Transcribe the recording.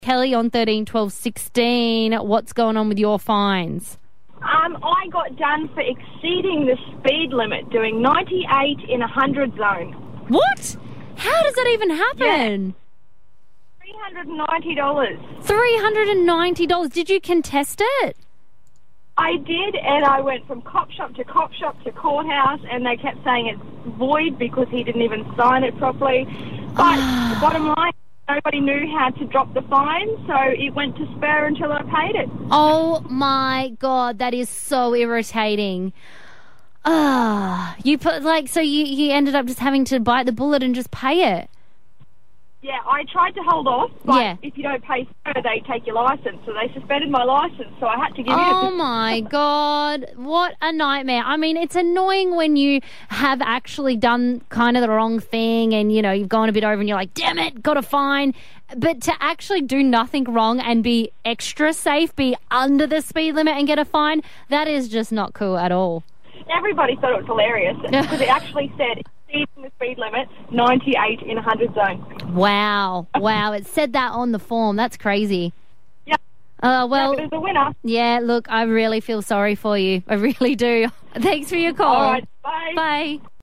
Kelly on 13, 12, 16. What's going on with your fines? I got done for exceeding the speed limit, doing 98 in a 100 zone. What? How does that even happen? $390. $390. Did you contest it? I did, and I went from cop shop to cop shop to courthouse, and they kept saying it's void because he didn't even sign it properly. But the bottom line, nobody knew how to drop the fine, so it went to spur until I paid it. Oh my God, that is so irritating. You ended up just having to bite the bullet and just pay it. Yeah, I tried to hold off, but if you don't pay spur, they take your licence. So they suspended my licence, so I had to give it. Oh my God, what a nightmare. I mean, it's annoying when you have actually done kind of the wrong thing and, you know, you've gone a bit over and you're like, damn it, got a fine. But to actually do nothing wrong and be extra safe, be under the speed limit and get a fine, that is just not cool at all. Everybody thought it was hilarious because it actually said exceeding the speed limit, 98 in a 100 zone. Wow. It said that on the form. That's crazy. Yeah. Well, it was a winner. Yeah, look, I really feel sorry for you. I really do. Thanks for your call. All right, bye. Bye.